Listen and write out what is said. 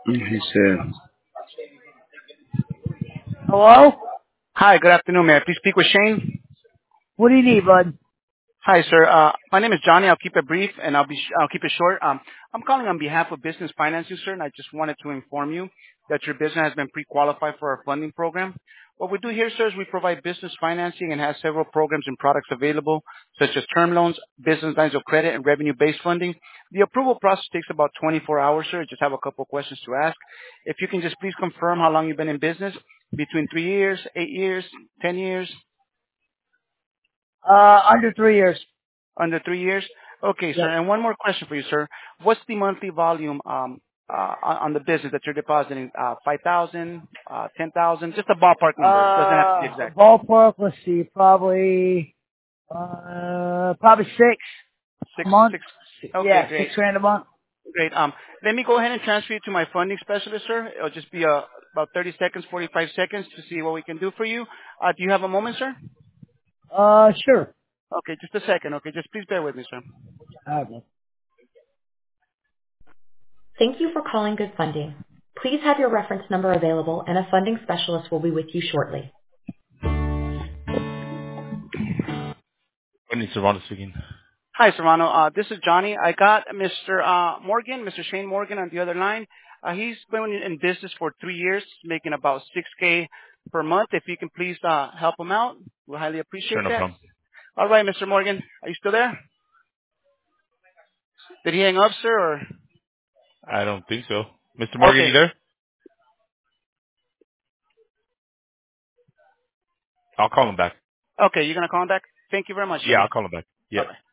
He said, Hello? "Hi, good afternoon. May I please speak with Shane?" What do you need, bud? Hi, sir. My name is Johnny. I'll keep it brief and I'll keep it short. I'm calling on behalf of Business Financing, sir, and I just wanted to inform you that your business has been pre-qualified for our funding program. What we do here, sir, is we provide business financing and have several programs and products available, such as term loans, business lines of credit, and revenue-based funding. The approval process takes about 24 hours, sir. I just have a couple of questions to ask. If you can just please confirm how long you've been in business, between 3 years, 8 years, 10 years. Under 3 years. Under 3 years? Okay, sir. Yep. And one more question for you, sir. What's the monthly volume on the business that you're depositing? 5,000, 10,000? Just a ballpark number. Doesn't have to be exact. Ballpark, let's see, probably six a Six, month. six. Okay, Yeah, great. 6 grand a month. Great. Let me go ahead and transfer you to my funding specialist, sir. It'll just be about 30 seconds, 45 seconds to see what we can do for you. Do you have a moment, sir? Sure. Okay, just a second. Okay, just please bear with me, sir. Okay. Thank you for calling Good Funding. Please have your reference number available and a funding specialist will be with you shortly. When is Serrano speaking? Hi, Serrano. This is Johnny. I got Mr. Morgan, Mr. Shane Morgan on the other line. He's been in business for 3 years, making about 6K per month. If you can please help him out, we'll highly Sure, appreciate no that. problem. All right, Mr. Morgan, are you still there? Did he hang up, sir? Or I don't think so. Mr. Morgan, you okay, there? I'll call him back. okay, you're gonna call him back. Thank you very much, Yeah, sir. I'll call him back. Bye Yeah. bye.